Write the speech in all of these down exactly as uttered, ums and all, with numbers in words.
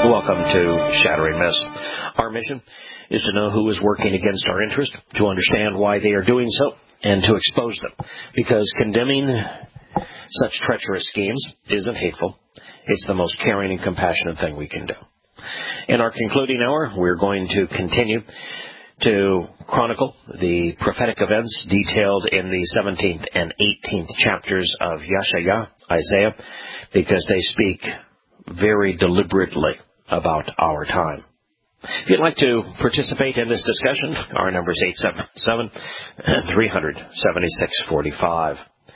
Welcome to Shattering Mist. Our mission is to know who is working against our interest, to understand why they are doing so, and to expose them. Because condemning such treacherous schemes isn't hateful. It's the most caring and compassionate thing we can do. In our concluding hour, we're going to continue to chronicle the prophetic events detailed in the seventeenth and eighteenth chapters of Yeshaya, Isaiah, because they speak very deliberately about our time. If you'd like to participate in this discussion, our number is eight seven seven, three hundred, seventy-six forty-five.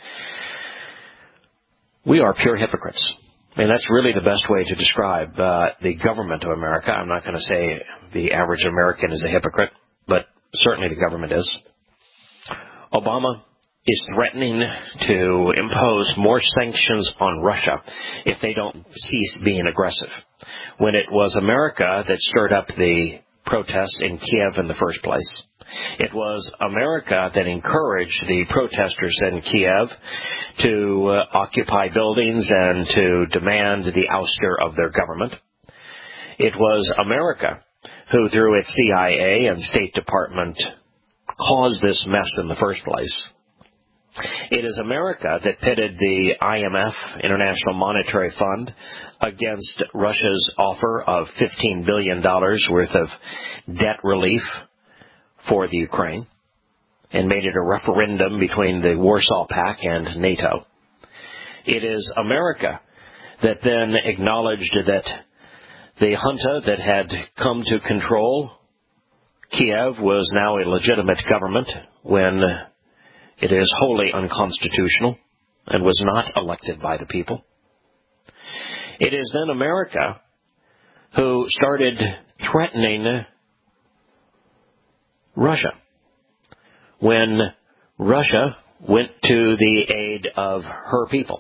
We are pure hypocrites. And that's really the best way to describe uh, the government of America. I'm not going to say the average American is a hypocrite, but certainly the government is. Obama is threatening to impose more sanctions on Russia if they don't cease being aggressive, when it was America that stirred up the protests in Kiev in the first place. It was America that encouraged the protesters in Kiev to uh, occupy buildings and to demand the ouster of their government. It was America who, through its C I A and State Department, caused this mess in the first place. It is America that pitted the I M F, International Monetary Fund, against Russia's offer of fifteen billion dollars worth of debt relief for the Ukraine, and made it a referendum between the Warsaw Pact and NATO. It is America that then acknowledged that the junta that had come to control Kiev was now a legitimate government when it is wholly unconstitutional and was not elected by the people. It is then America who started threatening Russia when Russia went to the aid of her people.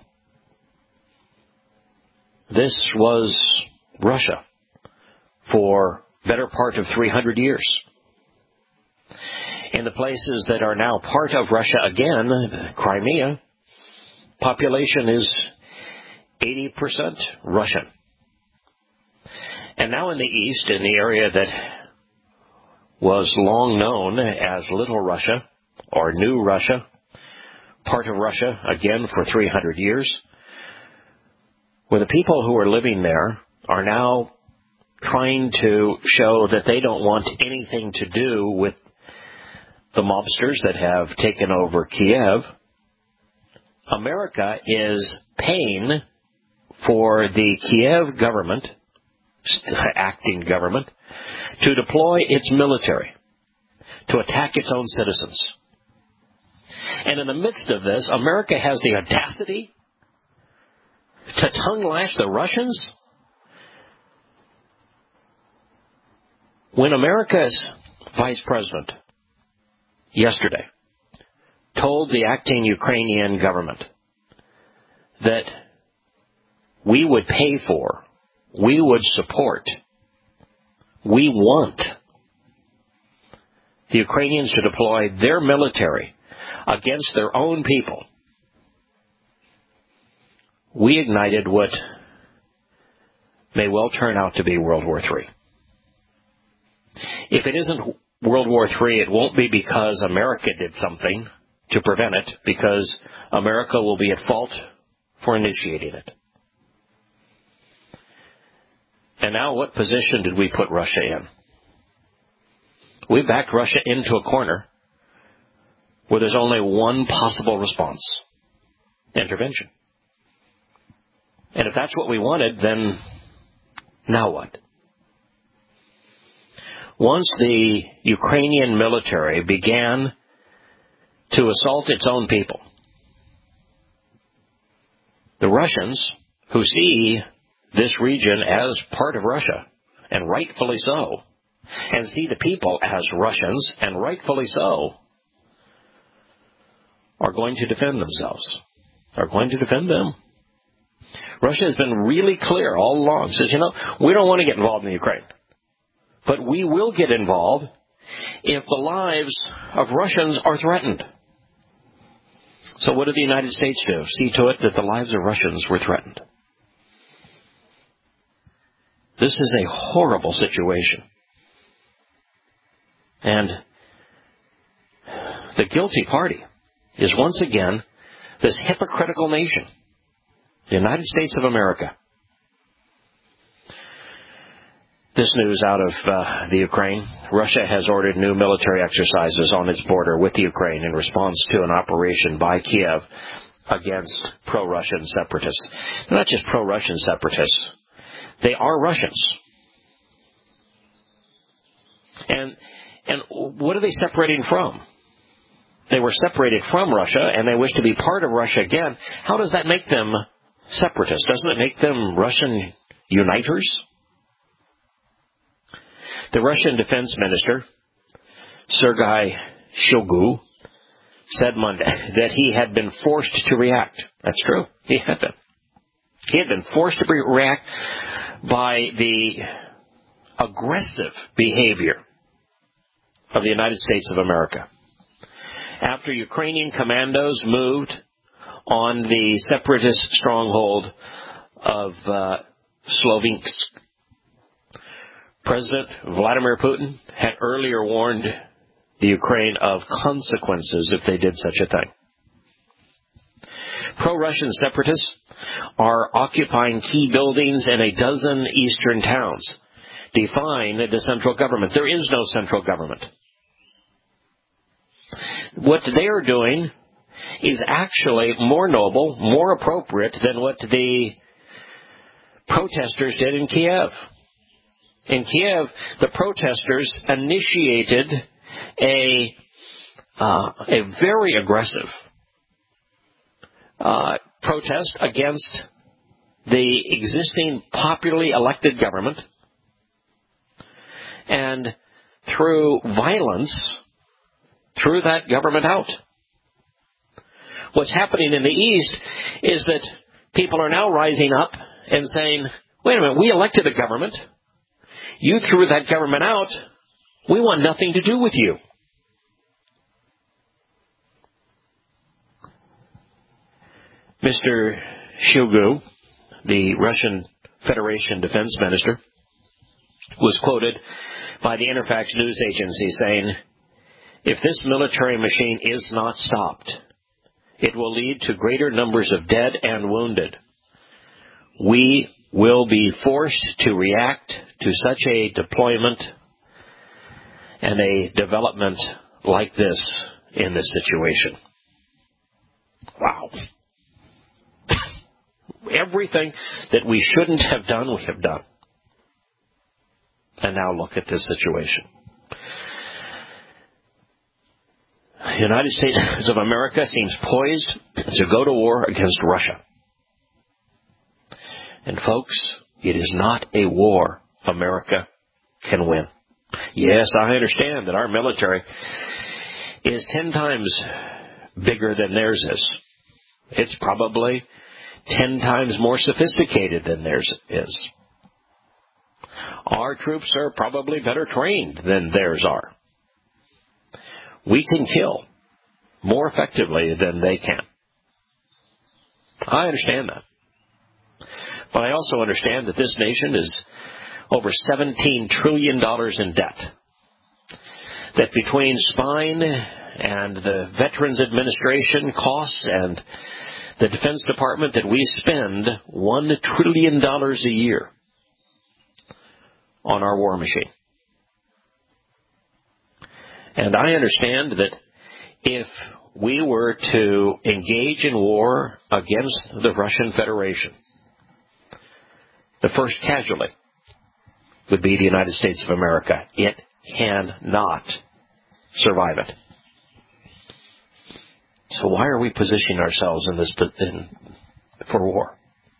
This was Russia for better part of three hundred years. In the places that are now part of Russia again, Crimea, population is eighty percent Russian. And now in the east, in the area that was long known as Little Russia or New Russia, part of Russia again for three hundred years, where the people who are living there are now trying to show that they don't want anything to do with the mobsters that have taken over Kiev. America is paying for the Kiev government, acting government, to deploy its military to attack its own citizens. And in the midst of this, America has the audacity to tongue-lash the Russians? When America's vice president yesterday told the acting Ukrainian government that we would pay for, we would support, we want the Ukrainians to deploy their military against their own people, we ignited what may well turn out to be World War Three. If it isn't World War Three, it won't be because America did something to prevent it, because America will be at fault for initiating it. And now what position did we put Russia in? We backed Russia into a corner where there's only one possible response: intervention. And if that's what we wanted, then now what? Once the Ukrainian military began to assault its own people, the Russians, who see this region as part of Russia, and rightfully so, and see the people as Russians, and rightfully so, are going to defend themselves, are going to defend them. Russia has been really clear all along. Says, you know, we don't want to get involved in the Ukraine, but we will get involved if the lives of Russians are threatened. So what did the United States do? See to it that the lives of Russians were threatened. This is a horrible situation. And the guilty party is once again this hypocritical nation, the United States of America. This news out of uh, the Ukraine. Russia has ordered new military exercises on its border with the Ukraine in response to an operation by Kiev against pro-Russian separatists. They're not just pro-Russian separatists. They are Russians. And and what are they separating from? They were separated from Russia, and they wish to be part of Russia again. How does that make them separatists? Doesn't it make them Russian uniters? The Russian Defense Minister, Sergei Shoigu, said Monday that he had been forced to react. That's true. He had been. He had been forced to react by the aggressive behavior of the United States of America. After Ukrainian commandos moved on the separatist stronghold of uh, Sloviansk, President Vladimir Putin had earlier warned the Ukraine of consequences if they did such a thing. Pro-Russian separatists are occupying key buildings in a dozen eastern towns, defying the central government. There is no central government. What they are doing is actually more noble, more appropriate than what the protesters did in Kiev. In Kiev, the protesters initiated a uh, a very aggressive uh, protest against the existing popularly elected government, and through violence, threw that government out. What's happening in the East is that people are now rising up and saying, wait a minute, we elected a government. You threw that government out. We want nothing to do with you. Mister Shoigu, the Russian Federation Defense Minister, was quoted by the Interfax news agency saying, if this military machine is not stopped, it will lead to greater numbers of dead and wounded. We will be forced to react to such a deployment and a development like this in this situation. Wow. Everything that we shouldn't have done, we have done. And now look at this situation. The United States of America seems poised to go to war against Russia. And folks, it is not a war America can win. Yes, I understand that our military is ten times bigger than theirs is. It's probably ten times more sophisticated than theirs is. Our troops are probably better trained than theirs are. We can kill more effectively than they can. I understand that. But I also understand that this nation is over seventeen trillion dollars in debt. That between Spine and the Veterans Administration costs and the Defense Department, that we spend one trillion dollars a year on our war machine. And I understand that if we were to engage in war against the Russian Federation, the first casualty would be the United States of America. It cannot survive it. So why are we positioning ourselves in this in, for war?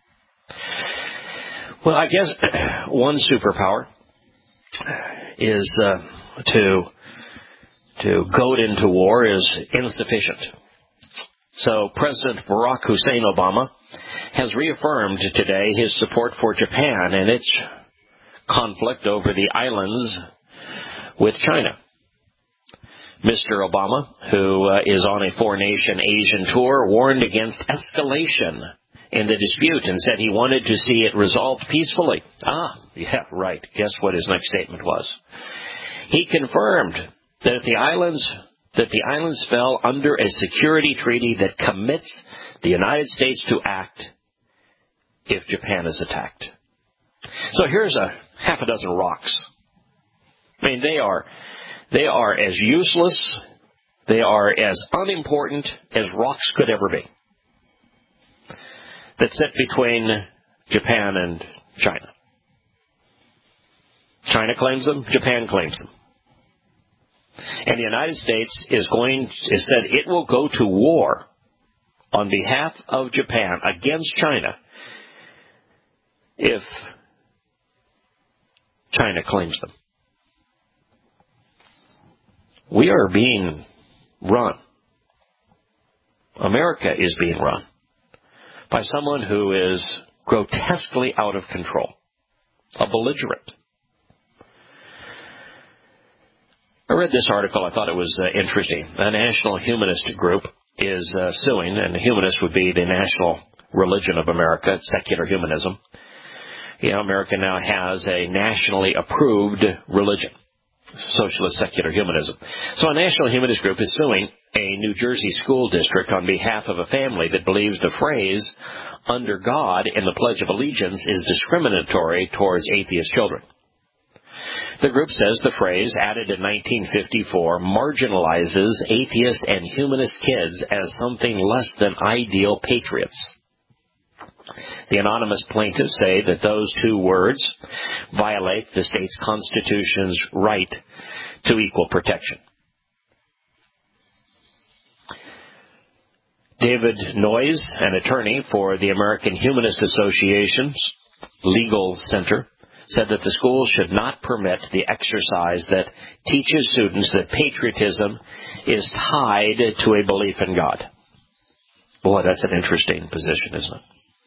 Well, I guess one superpower is uh, to to goad into war is insufficient. So President Barack Hussein Obama has reaffirmed today his support for Japan and its conflict over the islands with China. Mister Obama, who uh, is on a four-nation Asian tour, warned against escalation in the dispute and said he wanted to see it resolved peacefully. Ah, yeah, right. Guess what his next statement was? He confirmed that the islands that the islands fell under a security treaty that commits the United States to act if Japan is attacked. So here's a half a dozen rocks. I mean, they are they are as useless, they are as unimportant as rocks could ever be, that sit between Japan and China. China claims them, Japan claims them. And the United States is going is said it will go to war on behalf of Japan against China if China claims them. We are being run. America is being run by someone who is grotesquely out of control, a belligerent. I read this article. I thought it was uh, interesting. A national humanist group is uh, suing, and the humanist would be the national religion of America, secular humanism. You know, America now has a nationally approved religion, socialist secular humanism. So a national humanist group is suing a New Jersey school district on behalf of a family that believes the phrase, under God in the Pledge of Allegiance, is discriminatory towards atheist children. The group says the phrase, added in nineteen fifty-four, marginalizes atheist and humanist kids as something less than ideal patriots. The anonymous plaintiffs say that those two words violate the state's Constitution's right to equal protection. David Noyes, an attorney for the American Humanist Association's Legal Center, said that the school should not permit the exercise that teaches students that patriotism is tied to a belief in God. Boy, that's an interesting position, isn't it?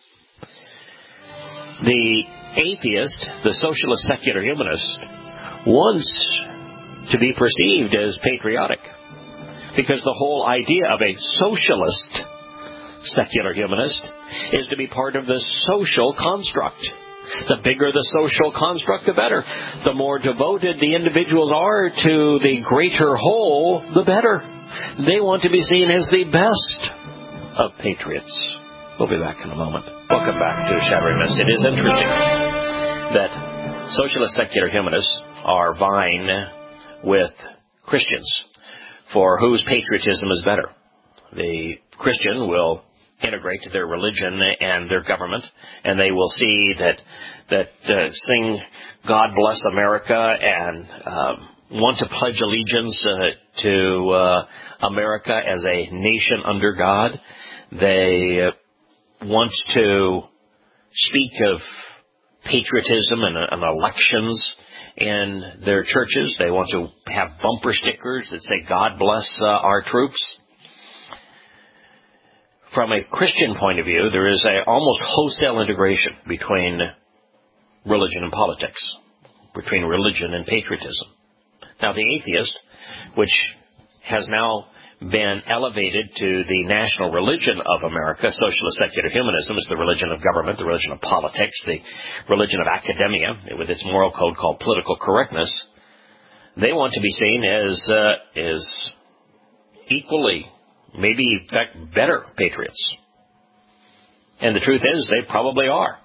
The atheist, the socialist secular humanist, wants to be perceived as patriotic, because the whole idea of a socialist secular humanist is to be part of the social construct. The bigger the social construct, the better. The more devoted the individuals are to the greater whole, the better. They want to be seen as the best of patriots. We'll be back in a moment. Welcome back to Shattering Myths. It is interesting that socialist secular humanists are vying with Christians for whose patriotism is better. The Christian will integrate their religion and their government, and they will see that that uh, sing God Bless America and um, want to pledge allegiance uh, to uh, America as a nation under God. They uh, want to speak of patriotism and, and elections in their churches. They want to have bumper stickers that say God bless uh, our troops. From a Christian point of view, there is a almost wholesale integration between religion and politics, between religion and patriotism. Now, the atheist, which has now been elevated to the national religion of America, socialist secular humanism, is the religion of government, the religion of politics, the religion of academia, with its moral code called political correctness. They want to be seen as uh, as equally, maybe in fact better patriots. And the truth is, they probably are.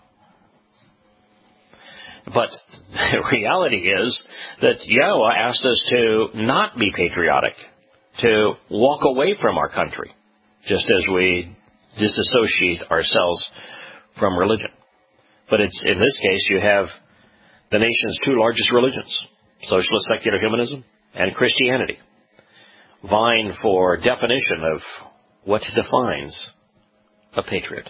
But the reality is that Yahweh asked us to not be patriotic, to walk away from our country, just as we disassociate ourselves from religion. But it's in this case, you have the nation's two largest religions, socialist secular humanism and Christianity, vying for definition of what defines a patriot.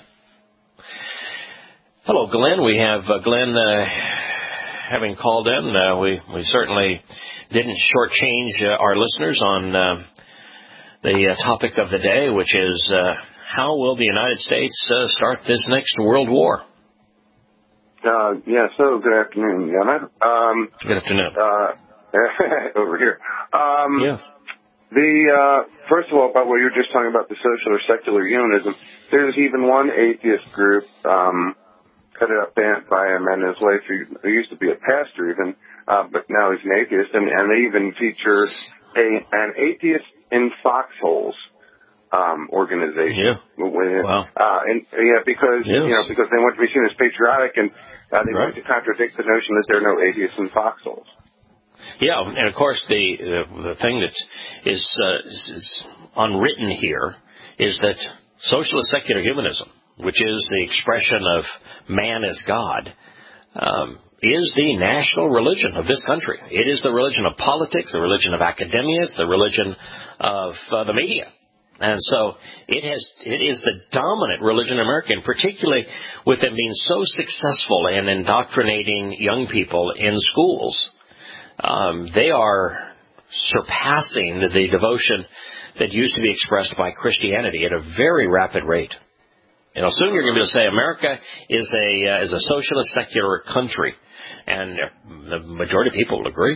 Hello, Glenn. We have uh, Glenn uh, having called in. Uh, we, we certainly didn't shortchange uh, our listeners on uh, the uh, topic of the day, which is uh, how will the United States uh, start this next world war? Uh, yeah, so good afternoon, Yana. Um, good afternoon. Uh, over here. Um, yes. The uh, first of all, about what you were just talking about, the social or secular humanism, there's even one atheist group um, headed up by a man and his wife who, who used to be a pastor even, uh, but now he's an atheist, and, and they even feature a an atheist in foxholes um, organization. Yeah. Wow. Uh, and yeah, because yes. you know because they want to be seen as patriotic, and uh, they right. want to contradict the notion that there are no atheists in foxholes. Yeah, and of course the the, the thing that is, uh, is, is unwritten here is that socialist secular humanism, which is the expression of man as God, um, is the national religion of this country. It is the religion of politics, the religion of academia, it's the religion of uh, the media. And so it has, it is the dominant religion in America, and particularly with them being so successful in indoctrinating young people in schools. Um, they are surpassing the devotion that used to be expressed by Christianity at a very rapid rate. You know, soon you're going to be able to say America is a uh, is a socialist secular country, and the majority of people will agree.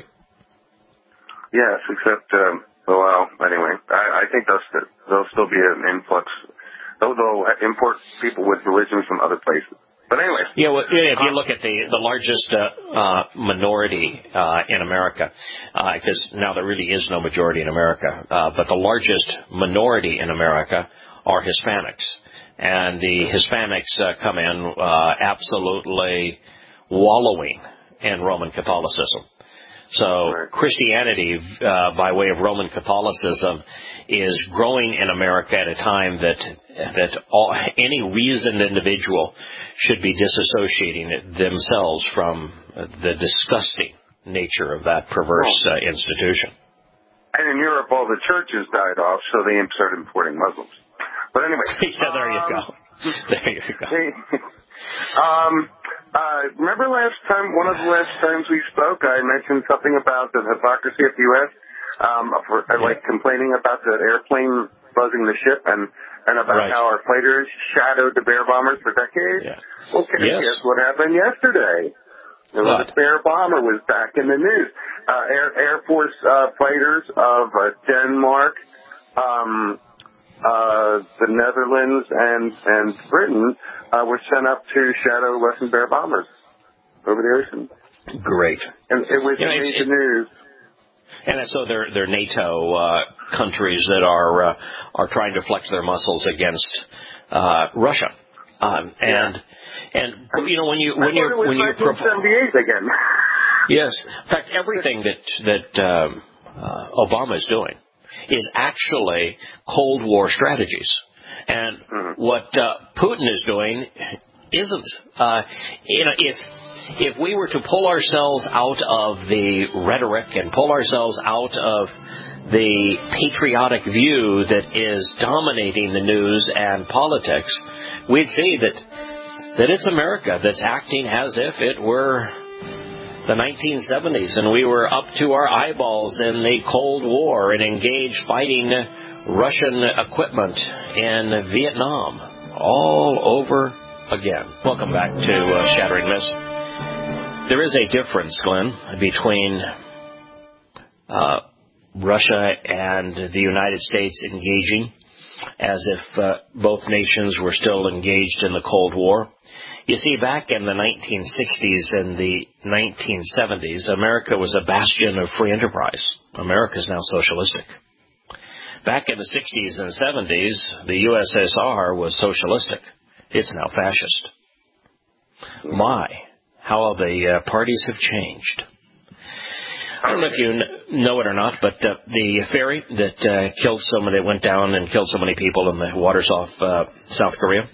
Yes, except um, well, anyway, I, I think there'll, st- there'll still be an influx. They'll, they'll import people with religion from other places. But anyway. Yeah, well, if you look at the, the largest uh, uh, minority uh, in America, because uh, now there really is no majority in America, uh, but the largest minority in America are Hispanics. And the Hispanics uh, come in uh, absolutely wallowing in Roman Catholicism. So Christianity, uh, by way of Roman Catholicism, is growing in America at a time that that all, any reasoned individual should be disassociating themselves from the disgusting nature of that perverse uh, institution. And in Europe, all the churches died off, so they started importing Muslims. But anyway. yeah, there you um, go. There you go. um, uh, remember last time, one of the last times we spoke, I mentioned something about the hypocrisy of the U S, um, for, yeah. like complaining about the airplane buzzing the ship and, and about right. how our fighters shadowed the bear bombers for decades. Yeah. Well, yes. guess what happened yesterday? The bear bomber was back in the news. Uh, Air, Air Force uh, fighters of uh, Denmark, um, uh, the Netherlands, and and Britain uh, were sent up to shadow Russian bear bombers over the ocean. Great. And it was you know, made it, the news. And so they're they're NATO uh, countries that are uh, are trying to flex their muscles against uh, Russia. Um, and yeah. and you know when you when you when you nineteen seventy-eight again. Yes, in fact, everything that that um, uh, Obama is doing is actually Cold War strategies, and mm-hmm. what uh, Putin is doing isn't. Uh, you know, if if we were to pull ourselves out of the rhetoric and pull ourselves out of the patriotic view that is dominating the news and politics, we'd see that that it's America that's acting as if it were the nineteen seventies and we were up to our eyeballs in the Cold War and engaged fighting Russian equipment in Vietnam all over again. Welcome back to uh, Shattering Myths. There is a difference, Glenn, between uh, Russia and the United States engaging as if uh, both nations were still engaged in the Cold War. You see, back in the nineteen sixties and the nineteen seventies, America was a bastion of free enterprise. America is now socialistic. Back in the sixties and seventies, the U S S R was socialistic. It's now fascist. My, how the uh, parties have changed. I don't know if you know it or not, but uh, the ferry that uh, killed so many, went down and killed so many people in the waters off uh, South Korea.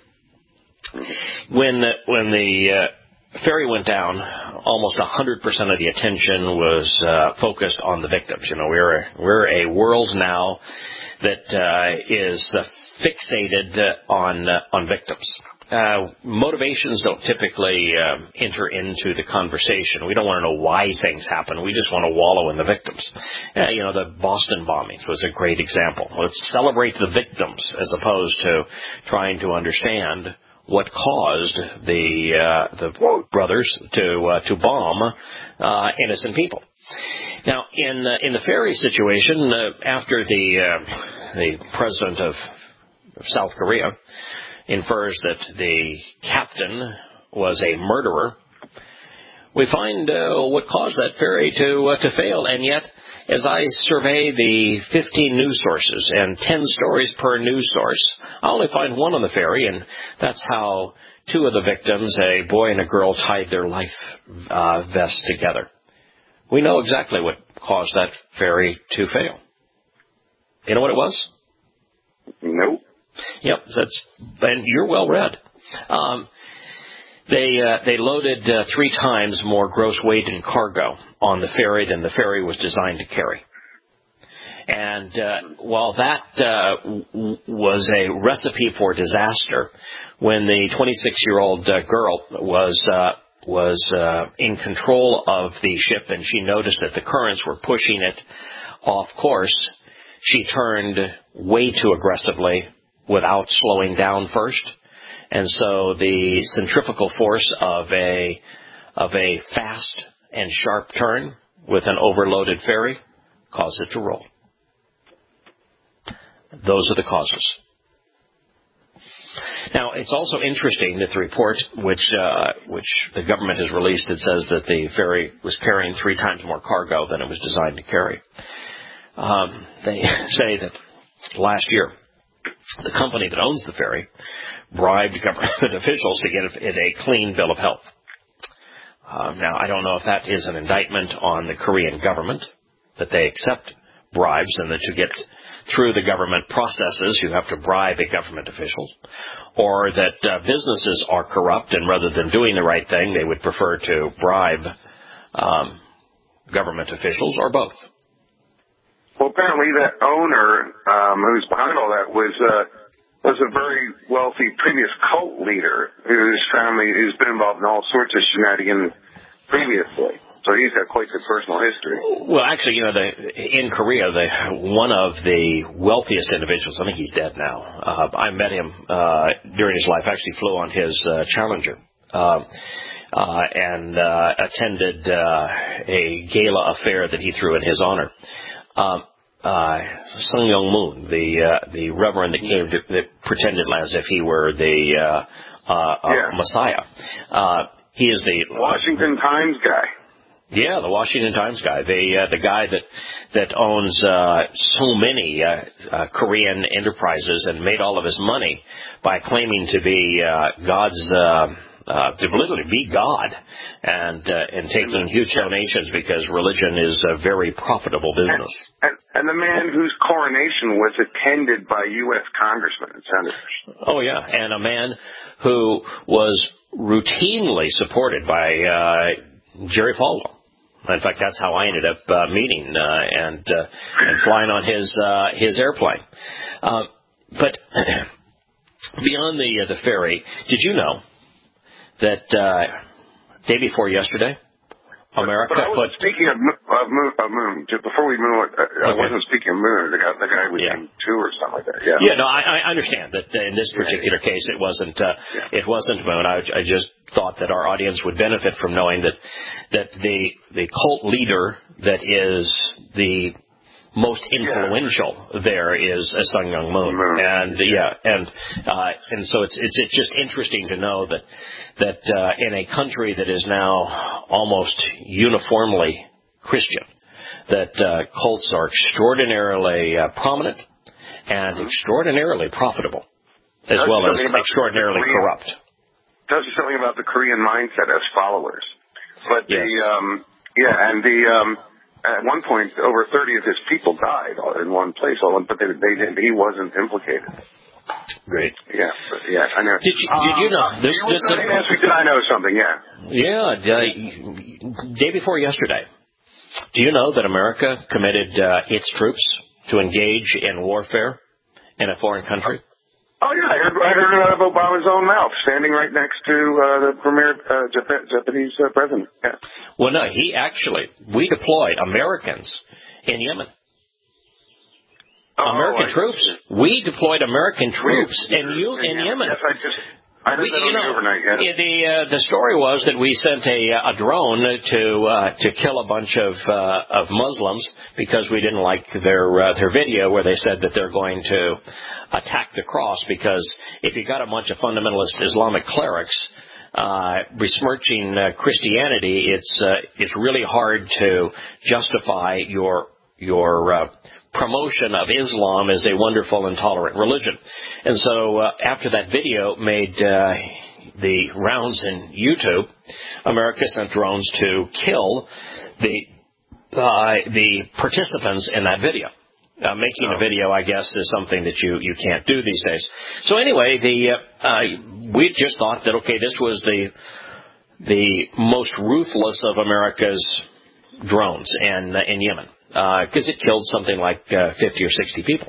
When uh, when the uh, ferry went down, almost one hundred percent of the attention was uh, focused on the victims. You know, we're a, we're a world now that uh, is uh, fixated uh, on uh, on victims. Uh, motivations don't typically uh, enter into the conversation. We don't want to know why things happen. We just want to wallow in the victims. Uh, you know, the Boston bombings was a great example. Let's celebrate the victims as opposed to trying to understand what caused the uh, the brothers to uh, to bomb uh, innocent people. Now, in uh, in the ferry situation, uh, after the uh, the president of South Korea infers that the captain was a murderer, we find uh, what caused that ferry to uh, to fail. And yet, as I survey the fifteen news sources and ten stories per news source, I only find one on the ferry, and that's how two of the victims, a boy and a girl, tied their life uh, vests together. We know exactly what caused that ferry to fail. You know what it was? Nope. Yep, that's, and you're well read. Um, they uh, they loaded uh, three times more gross weight in cargo on the ferry than the ferry was designed to carry. And uh, while that uh, w- was a recipe for disaster, when the twenty-six-year-old uh, girl was uh, was uh, in control of the ship and she noticed that the currents were pushing it off course, she turned way too aggressively without slowing down first. And so the centrifugal force of a of a fast and sharp turn with an overloaded ferry caused it to roll. Those are the causes. Now, it's also interesting that the report, which uh, which the government has released, it says that the ferry was carrying three times more cargo than it was designed to carry. Um, they say that last year, the company that owns the ferry bribed government officials to get it a clean bill of health. Um, now, I don't know if that is an indictment on the Korean government, that they accept bribes and that to get through the government processes, you have to bribe a government official, or that uh, businesses are corrupt and rather than doing the right thing, they would prefer to bribe um, government officials, or both. Well, apparently that owner um, who's behind all that was uh, was a very wealthy previous cult leader whose family who's been involved in all sorts of shenanigans previously. So he's got quite the personal history. Well, actually, you know, the, in Korea, the, one of the wealthiest individuals, I think he's dead now. Uh, I met him uh, during his life. I actually flew on his uh, Challenger uh, uh, and uh, attended uh, a gala affair that he threw in his honor. Um, uh, Sung Young Moon, the uh, the reverend that came to, that pretended as if he were the uh, uh, yeah. uh, Messiah. Uh, he is the Washington Times guy. Yeah, the Washington Times guy, the uh, the guy that that owns uh, so many uh, uh, Korean enterprises and made all of his money by claiming to be uh, God's, uh, uh, to literally be God, and uh, and taking huge donations because religion is a very profitable business. And, and, and the man whose coronation was attended by U S congressmen and senators. Oh yeah, and a man who was routinely supported by uh, Jerry Falwell. In fact, that's how I ended up uh, meeting uh, and uh, and flying on his uh, his airplane. Uh, but beyond the uh, the ferry, did you know that uh, day before yesterday, America but, but I was put speaking of, of, moon, of moon. Just before we move, uh, I okay. wasn't speaking of moon. The guy, the guy was yeah. in two or something like that. Yeah. Yeah. No, I, I understand that in this particular yeah. case, it wasn't uh, yeah. it wasn't moon. I, I just thought that our audience would benefit from knowing that that the the cult leader that is the most influential yeah. there is a Sung Young Moon, moon. and yeah, and uh, and so it's it's it's just interesting to know that that uh, in a country that is now almost uniformly Christian, that uh, cults are extraordinarily uh, prominent and mm-hmm. extraordinarily profitable, as Tells well as extraordinarily Korean, corrupt. Tells you something about the Korean mindset as followers. But yes. the um, yeah, and the um, at one point over thirty of his people died all in one place, all but they, they didn't. He wasn't implicated. Great. Yeah, but, yeah, I know. Did you, did you know? Um, this, this, this, did I know something? Yeah. Yeah. Uh, day before yesterday, do you know that America committed uh, its troops to engage in warfare in a foreign country? Oh, yeah, I heard, I heard it out of Obama's own mouth, standing right next to uh, the premier uh, Jap- Japanese uh, president. Yeah. Well, no, he actually, we deployed Americans in Yemen. Oh, American I troops. We deployed American troops we, in, U- in yeah, Yemen. Yes, I just, I heard we, that on you know, the overnight, yeah. The uh, the story was that we sent a, a drone to uh, to kill a bunch of uh, of Muslims because we didn't like their uh, their video where they said that they're going to attack the cross, because if you got a bunch of fundamentalist Islamic clerics uh, besmirching uh, Christianity, it's uh, it's really hard to justify your your uh, promotion of Islam as a wonderful and tolerant religion. And so uh, after that video made uh, the rounds in YouTube, America sent drones to kill the uh, the participants in that video. Uh, making a video, I guess, is something that you, you can't do these days. So anyway, the uh, uh, we just thought that, okay, this was the the most ruthless of America's drones in, uh, in Yemen, because uh, it killed something like uh, fifty or sixty people.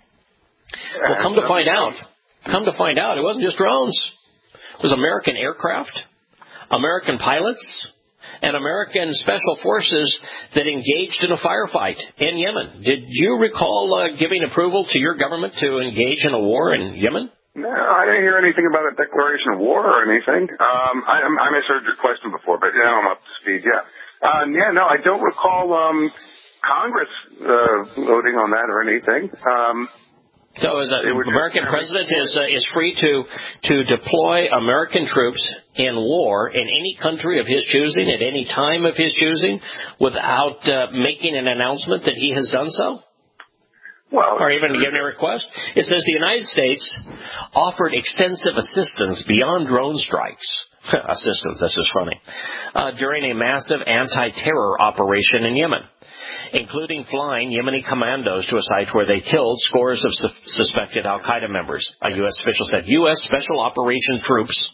Well, come to find out, come to find out, it wasn't just drones. It was American aircraft, American pilots, and American special forces that engaged in a firefight in Yemen. Did you recall uh, giving approval to your government to engage in a war in Yemen? No, I didn't hear anything about a declaration of war or anything. Um, I, I misheard your question before, but now I'm up to speed, yeah. Uh, yeah, no, I don't recall um, Congress uh, voting on that or anything. Um, so as the American president is uh, is free to to deploy American troops in war in any country of his choosing at any time of his choosing without uh, making an announcement that he has done so? Well, or even giving a request? It says the United States offered extensive assistance beyond drone strikes. Assistance, this is funny. Uh, during a massive anti-terror operation in Yemen, including flying Yemeni commandos to a site where they killed scores of su- suspected al-Qaeda members. A U S official said U S Special Operations troops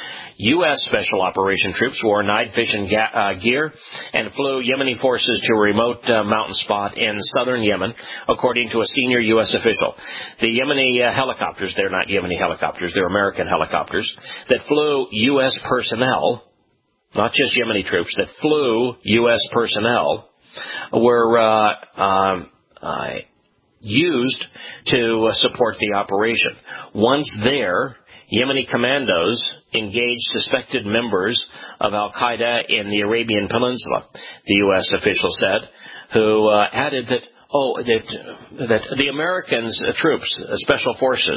U S Special Operation troops wore night vision ga- uh, gear and flew Yemeni forces to a remote uh, mountain spot in southern Yemen, according to a senior U S official. The Yemeni uh, helicopters, they're not Yemeni helicopters, they're American helicopters, that flew U S personnel, not just Yemeni troops, that flew U S personnel, were uh, um, uh, used to uh, support the operation. Once there, Yemeni commandos engaged suspected members of al-Qaeda in the Arabian Peninsula, the U S official said, who uh, added that, oh, that, that the Americans, uh, troops, uh, special forces,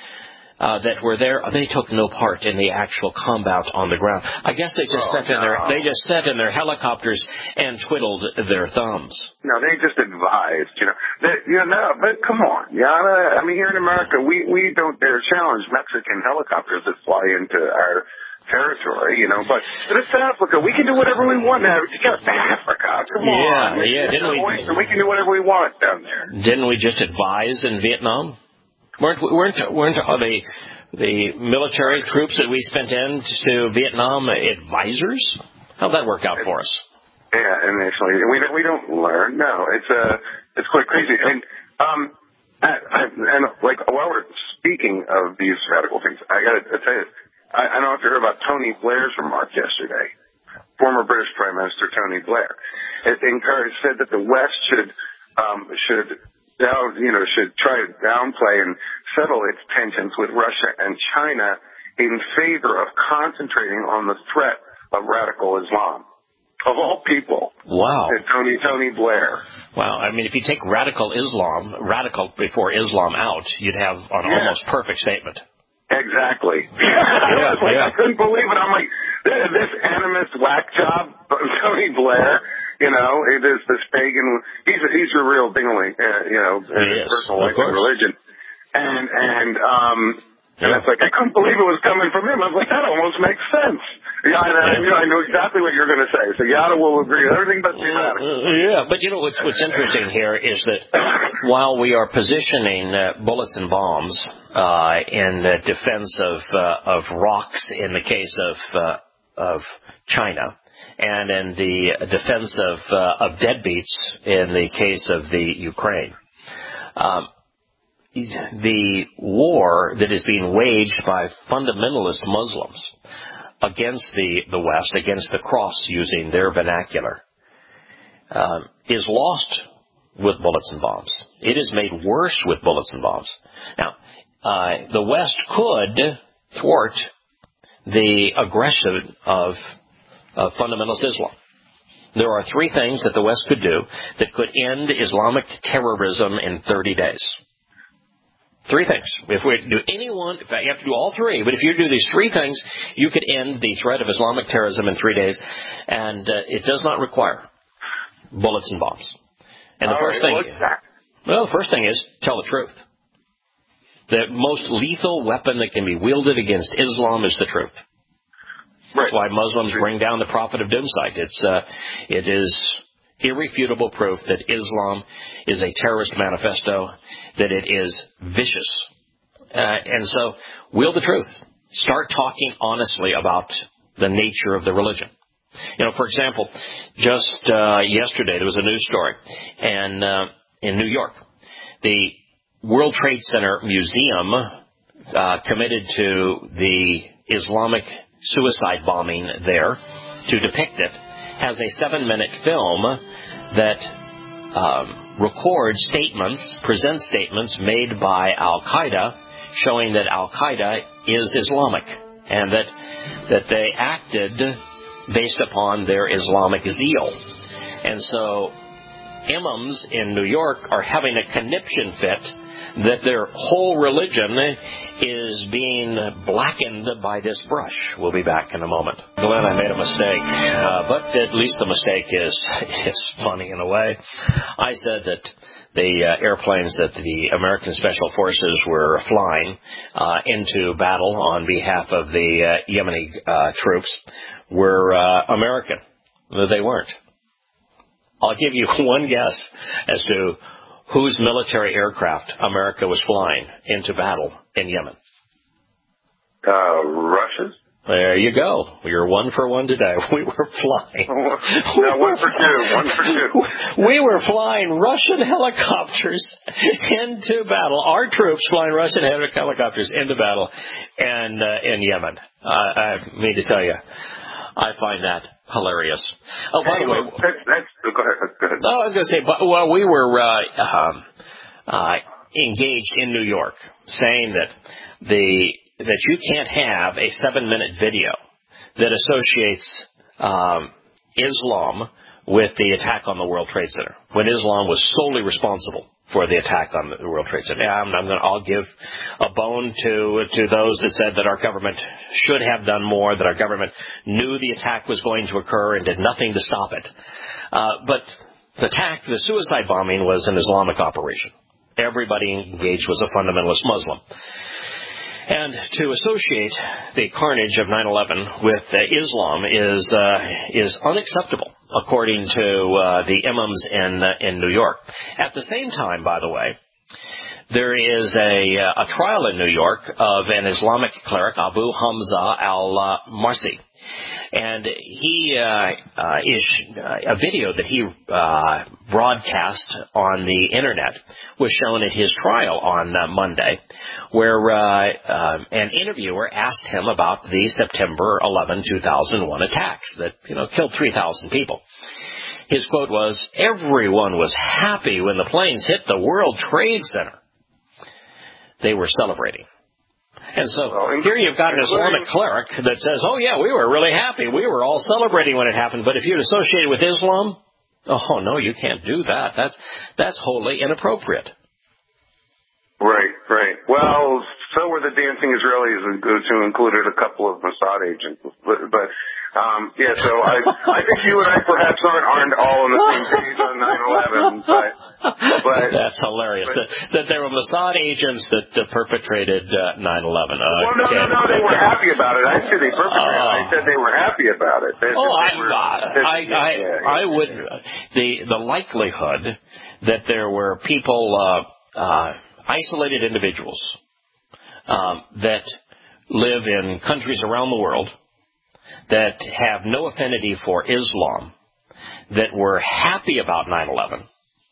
Uh, that were there, they took no part in the actual combat on the ground. I guess they just oh, sat in no. their they just sat in their helicopters and twiddled their thumbs. No, they just advised, you know. They, you know, no, but come on, Yana. I mean, here in America, we we don't dare challenge Mexican helicopters that fly into our territory, you know. But, but it's Africa. We can do whatever we want now. You got Africa. Come yeah, on. Yeah, yeah. Didn't we? We can do whatever we want down there. Didn't we just advise in Vietnam? Weren't weren't weren't the the military troops that we spent in to Vietnam advisors? How'd that work out for us? Yeah, initially we don't we don't learn. No, it's uh it's quite crazy. And um, I, I, and like while we're speaking of these radical things, I got to tell you, I, I don't know if you heard about Tony Blair's remark yesterday. Former British Prime Minister Tony Blair, it encouraged said that the West should um should. Down, you know, should try to downplay and settle its tensions with Russia and China in favor of concentrating on the threat of radical Islam. Of all people. Wow. Tony, Tony Blair. Wow. I mean, if you take radical Islam, radical before Islam out, you'd have an yeah. almost perfect statement. Exactly. yeah, I was like, yeah. I couldn't believe it. I'm like, this animist whack job, Tony Blair, you know, it is this pagan, he's a, he's a real dingaling, uh, you know, yes, personal life and religion. And, and, um, yeah. and it's like, I couldn't believe it was coming from him. I was like, that almost makes sense. Yeah, I, I, knew, I knew exactly what you're going to say. So Yada will agree with everything but the radical. Uh, yeah, but you know what's what's interesting here is that while we are positioning uh, bullets and bombs uh, in the defense of uh, of rocks in the case of uh, of China, and in the defense of uh, of deadbeats in the case of the Ukraine, um, the war that is being waged by fundamentalist Muslims against the, the West, against the cross, using their vernacular, um, is lost with bullets and bombs. It is made worse with bullets and bombs. Now, uh, the West could thwart the aggression of, of fundamentalist Islam. There are three things that the West could do that could end Islamic terrorism in thirty days. Three things. If we do any one, in fact, you have to do all three, but if you do these three things, you could end the threat of Islamic terrorism in three days, and uh, it does not require bullets and bombs. And the all first right, thing, that? well, the first thing is tell the truth. The most lethal weapon that can be wielded against Islam is the truth. Right. That's why Muslims bring down the Prophet of Doom site. It's uh, it is irrefutable proof that Islam is a terrorist manifesto, that it is vicious. Uh, and so, wield the truth. Start talking honestly about the nature of the religion. You know, for example, just uh, yesterday there was a news story, and uh, in New York, the World Trade Center Museum, uh, committed to the Islamic suicide bombing there, to depict it, has a seven-minute film that um, records statements, presents statements made by Al-Qaeda, showing that Al-Qaeda is Islamic, and that that they acted based upon their Islamic zeal. And so imams in New York are having a conniption fit that their whole religion is being blackened by this brush. We'll be back in a moment. Glenn, I made a mistake, uh, but at least the mistake is, is funny in a way. I said that the uh, airplanes that the American Special Forces were flying uh, into battle on behalf of the uh, Yemeni uh, troops were uh, American. They weren't. I'll give you one guess as to whose military aircraft America was flying into battle in Yemen. Uh, Russia's? There you go. You're one for one today. We were flying. No, one for two. One for two. We were flying Russian helicopters into battle. Our troops flying Russian helicopters into battle and uh, in Yemen. Uh, I mean to tell you, I find that hilarious. Oh, by hey, the way, well, that's, that's, go ahead. Go ahead. No, I was going to say, but, well, we were uh, um, uh, engaged in New York, saying that the that you can't have a seven-minute video that associates um, Islam with the attack on the World Trade Center, when Islam was solely responsible for the attack on the World Trade Center. Yeah, I'm, I'm gonna, I'll give a bone to to those that said that our government should have done more, that our government knew the attack was going to occur and did nothing to stop it. Uh, but the attack, the suicide bombing, was an Islamic operation. Everybody engaged was a fundamentalist Muslim. And to associate the carnage of nine eleven with uh, Islam is uh, is unacceptable, according to uh, the imams in uh, in New York. At the same time, by the way, there is a uh, a trial in New York of an Islamic cleric, Abu Hamza al-Marsi. And he, uh, uh, is, uh, a video that he, uh, broadcast on the internet was shown at his trial on uh, Monday, where, uh, uh, an interviewer asked him about the September eleventh, two thousand one attacks that, you know, killed three thousand people. His quote was, "Everyone was happy when the planes hit the World Trade Center. They were celebrating." And so well, here you've got an Islamic cleric that says, oh, yeah, we were really happy. We were all celebrating when it happened. But if you'd associate it with Islam, oh, no, you can't do that. That's that's wholly inappropriate. Right, right. Well, so were the dancing Israelis, who included a couple of Mossad agents. But, but um, yeah, so I, I think you and I perhaps aren't, aren't all on the same page on nine eleven. But, but that's hilarious. But, that, that there were Mossad agents that uh, perpetrated uh, nine eleven. Uh, well, no, no, no, they were happy about it. I said they perpetrated. Uh, I said they were happy about it. They, oh, they I, were, I, they, I, yeah, I, yeah, I would. The the likelihood that there were people. Uh, uh, Isolated individuals um, that live in countries around the world that have no affinity for Islam, that were happy about nine eleven,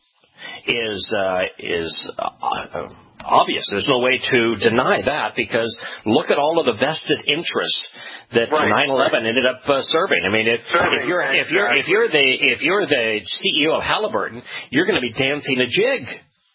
is uh, is uh, obvious. There's no way to deny that, because look at all of the vested interests that right, nine eleven right. ended up uh, serving. I mean, if, if you're if you're if you're the if you're the C E O of Halliburton, you're going to be dancing a jig.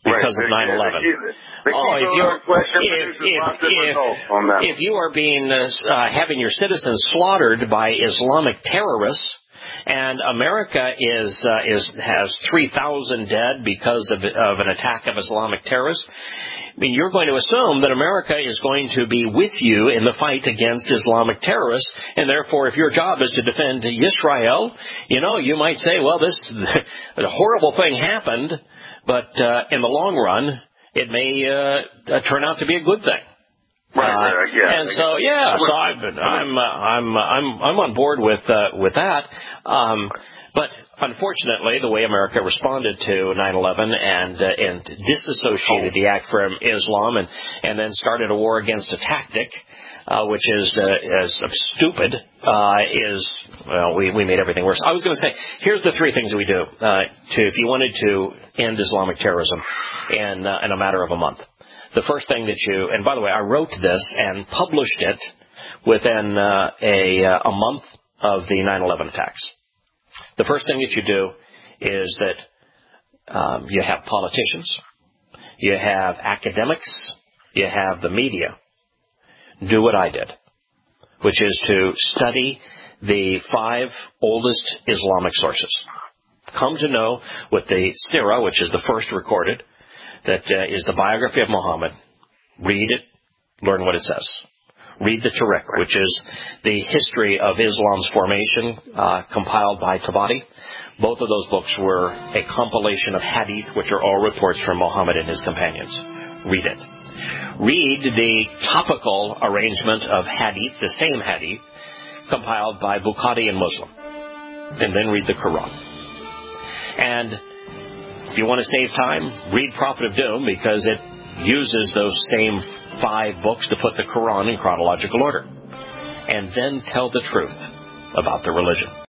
because right. of nine eleven. The, the oh, if you're if, if, if, on that. if you are being uh, uh, having your citizens slaughtered by Islamic terrorists, and America is uh, is has three thousand dead because of of an attack of Islamic terrorists, I mean, you're going to assume that America is going to be with you in the fight against Islamic terrorists, and therefore, if your job is to defend Israel, you know, you might say, well, this a horrible thing happened, but uh, in the long run, it may uh, turn out to be a good thing. Right, right, yeah. And so, yeah, so I've been, I'm, uh, I'm, uh, I'm, I'm on board with uh, with that. Um, But unfortunately, the way America responded to nine eleven and uh, and disassociated the act from Islam and, and then started a war against a tactic, uh, which is uh, is stupid, uh, is, well, we, we made everything worse. I was going to say, here's the three things we do uh, to if you wanted to end Islamic terrorism in, uh, in a matter of a month. The first thing that you, and by the way, I wrote this and published it within uh, a, a month of the nine eleven attacks. The first thing that you do is that um, you have politicians, you have academics, you have the media. Do what I did, which is to study the five oldest Islamic sources. Come to know what the Sirah, which is the first recorded, that uh, is the biography of Muhammad. Read it, learn what it says. Read the Tariq, which is the history of Islam's formation, uh, compiled by Tabari. Both of those books were a compilation of hadith, which are all reports from Muhammad and his companions. Read it. Read the topical arrangement of hadith, the same hadith, compiled by Bukhari and Muslim. And then read the Quran. And if you want to save time, read Prophet of Doom, because it uses those same five books to put the Quran in chronological order. And then tell the truth about the religion.